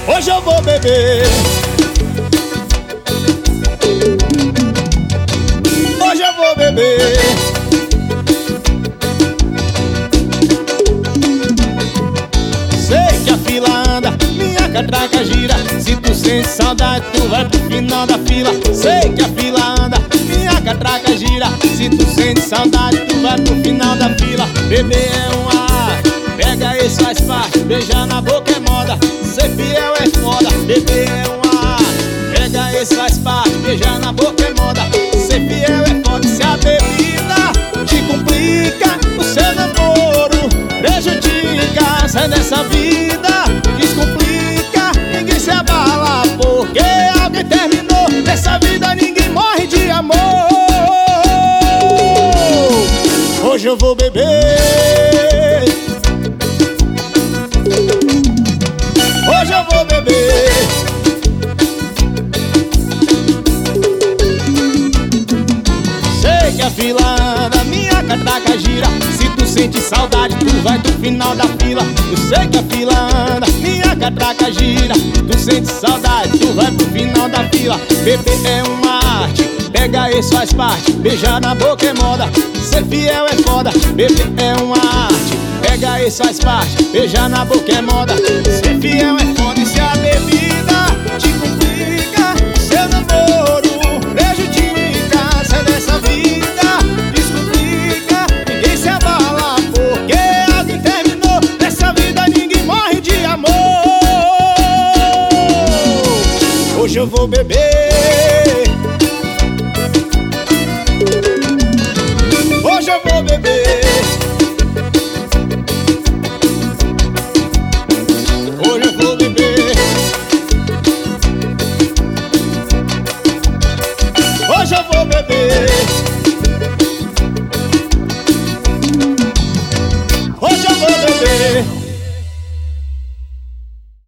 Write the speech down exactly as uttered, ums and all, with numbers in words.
Hoje eu vou beber. Hoje eu vou beber. Sei que a fila anda, minha catraca gira. Se tu sente saudade, tu vai pro final da fila. Sei que a fila anda, minha catraca gira. Se tu sente saudade, tu vai pro final da fila. Beber é um ar, pega esse faz parte. Beijar na boca é moda, ser fiel é foda. Beber é um ar, pega esse faz parte. Beijar na boca é moda, ser fiel é foda. Se a bebida te complica, o seu namoro prejudica. Sai dessa vida, descomplica, ninguém se abala porque alguém terminou. Nessa vida ninguém morre de amor. Hoje eu vou beber. Hoje eu vou beber. Sei que a fila anda, minha catraca gira. Se tu sente saudade, tu vai pro final da fila. Eu sei que a fila anda, minha catraca gira. Tu sente saudade, tu vai pro final da fila. Beber é uma arte, pega esse faz parte. Beijar na boca é moda, ser fiel é foda. Beber é uma arte, pega esse faz parte. Beijar na boca é moda, ser fiel é foda. E se a bebida te complica, seu namoro prejudica. Sai dessa vida, descomplica, ninguém se abala porque alguém terminou. Nessa vida ninguém morre de amor. Hoje eu vou beber.